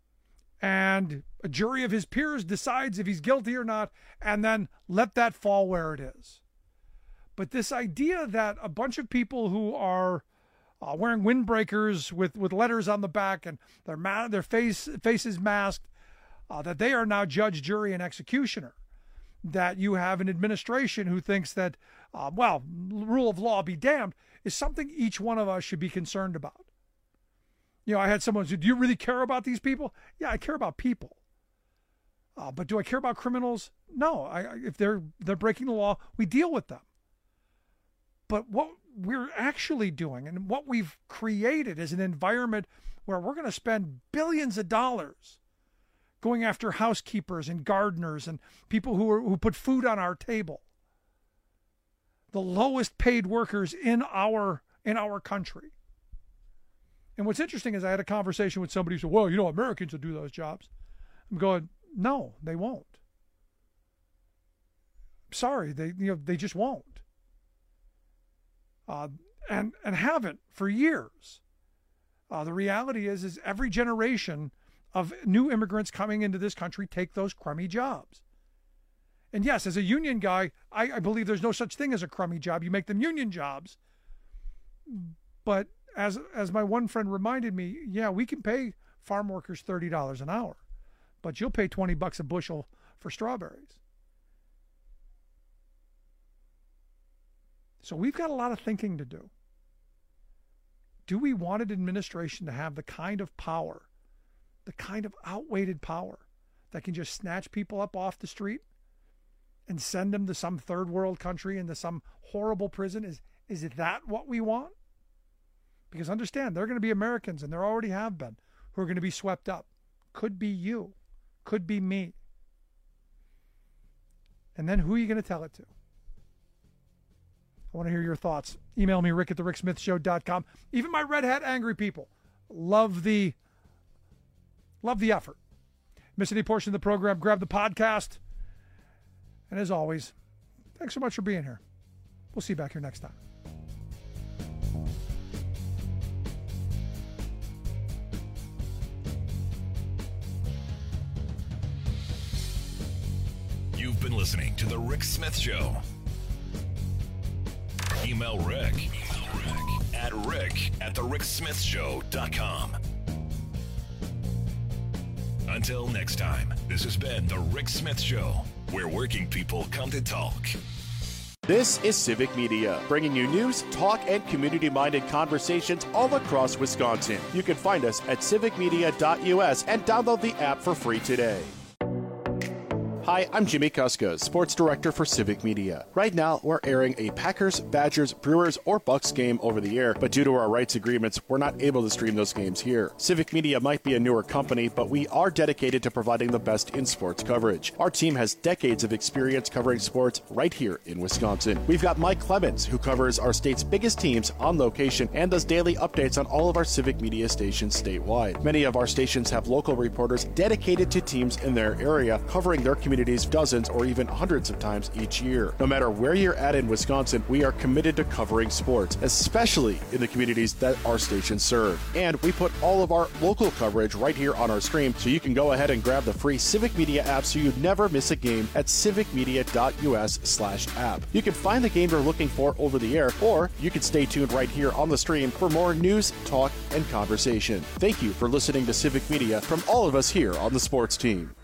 and a jury of his peers decides if he's guilty or not, and then let that fall where it is. But this idea that a bunch of people who are uh, wearing windbreakers with, with letters on the back and their ma- their face faces masked, uh, that they are now judge, jury, and executioner, that you have an administration who thinks that, uh, well, rule of law be damned, is something each one of us should be concerned about. You know, I had someone say, do you really care about these people? Yeah, I care about people. Uh, but do I care about criminals? No. I, if they're they're breaking the law, we deal with them. But what we're actually doing and what we've created is an environment where we're going to spend billions of dollars going after housekeepers and gardeners and people who are, who put food on our table. The lowest paid workers in our in our country. And what's interesting is I had a conversation with somebody who said, well, you know, Americans will do those jobs. I'm going, no, they won't. Sorry, they you know they just won't. Uh, and and haven't for years. Uh, the reality is, is every generation of new immigrants coming into this country take those crummy jobs. And yes, as a union guy, I, I believe there's no such thing as a crummy job. You make them union jobs. But as as my one friend reminded me, yeah, we can pay farm workers thirty dollars an hour, but you'll pay twenty bucks a bushel for strawberries. So we've got a lot of thinking to do. Do we want an administration to have the kind of power, the kind of outweighed power that can just snatch people up off the street and send them to some third world country, into some horrible prison? Is is that what we want? Because understand, there are going to be Americans, and there already have been, who are going to be swept up. Could be you. Could be me. And then who are you going to tell it to? I want to hear your thoughts. Email me, rick at the rick smith show dot com. Even my red hat angry people love the, love the effort. Miss any portion of the program, grab the podcast And as always, thanks so much for being here. We'll see you back here next time. You've been listening to The Rick Smith Show. Email Rick, Email Rick at rick at the rick smith show dot com. Until next time, this has been The Rick Smith Show, where working people come to talk. This is Civic Media, bringing you news, talk, and community-minded conversations all across Wisconsin. You can find us at civic media dot U S and download the app for free today. Hi, I'm Jimmy Kuska, Sports Director for Civic Media. Right now, we're airing a Packers, Badgers, Brewers, or Bucks game over the air, but due to our rights agreements, we're not able to stream those games here. Civic Media might be a newer company, but we are dedicated to providing the best in sports coverage. Our team has decades of experience covering sports right here in Wisconsin. We've got Mike Clemens, who covers our state's biggest teams on location and does daily updates on all of our Civic Media stations statewide. Many of our stations have local reporters dedicated to teams in their area, covering their community dozens or even hundreds of times each year. No matter where you're at in Wisconsin, we are committed to covering sports, especially in the communities that our stations serve. And we put all of our local coverage right here on our stream, so you can go ahead and grab the free Civic Media app so you never miss a game at civic media dot U S slash app. You can find the game you're looking for over the air, or you can stay tuned right here on the stream for more news, talk, and conversation. Thank you for listening to Civic Media from all of us here on the sports team.